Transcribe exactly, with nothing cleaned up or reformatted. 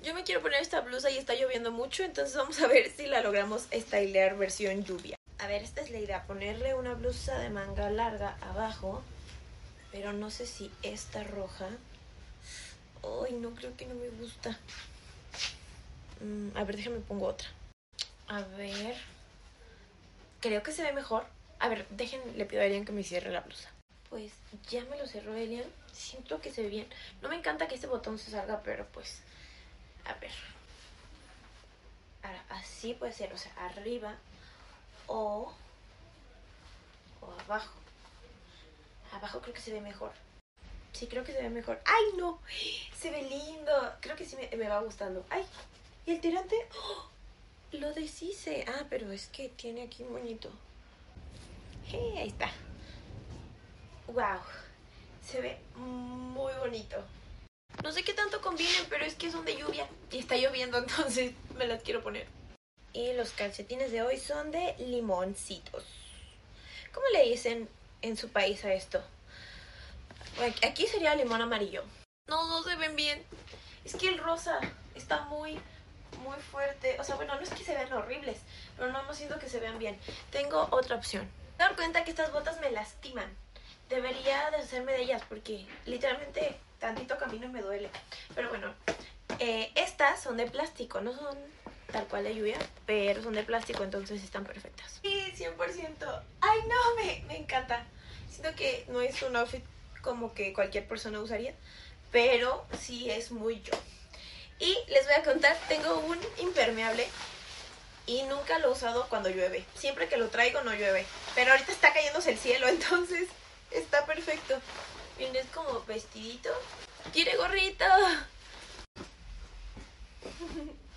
Yo me quiero poner esta blusa y está lloviendo mucho, entonces vamos a ver si la logramos stylear versión lluvia. A ver, esta es la idea, ponerle una blusa de manga larga abajo, pero no sé si esta roja... Ay, no, creo que no me gusta. Mm, a ver, déjame pongo otra. A ver... Creo que se ve mejor. A ver, dejen, le pido a Elian que me cierre la blusa. Pues ya me lo cerró Elian. Siento que se ve bien. No me encanta que este botón se salga, pero pues... A ver. Ahora, así puede ser, o sea, arriba o... o abajo. Abajo creo que se ve mejor. Sí, creo que se ve mejor. ¡Ay, no! Se ve lindo. Creo que sí me, me va gustando. ¡Ay! ¿Y el tirante? ¡Oh! Lo deshice. Ah, pero es que tiene aquí un moñito. Hey, ahí está. ¡Wow! Se ve muy bonito. No sé qué tanto combinen, pero es que son de lluvia. Y está lloviendo, entonces me las quiero poner. Y los calcetines de hoy son de limoncitos. ¿Cómo le dicen en su país a esto? Aquí sería limón amarillo. No, no se ven bien. Es que el rosa está muy, muy fuerte. O sea, bueno, no es que se vean horribles, pero no, no siento que se vean bien. Tengo otra opción. Me doy cuenta que estas botas me lastiman. Debería deshacerme de ellas porque literalmente tantito camino y me duele. Pero bueno, eh, estas son de plástico, no son tal cual de lluvia, pero son de plástico, entonces están perfectas. Sí, cien por ciento. Ay, no, me, me encanta. Siento que no es un outfit como que cualquier persona usaría, pero sí es muy yo. Y les voy a contar, tengo un impermeable y nunca lo he usado cuando llueve. Siempre que lo traigo no llueve, pero ahorita está cayéndose el cielo, entonces está perfecto. Miren, es como vestidito. ¡Quiere gorrito!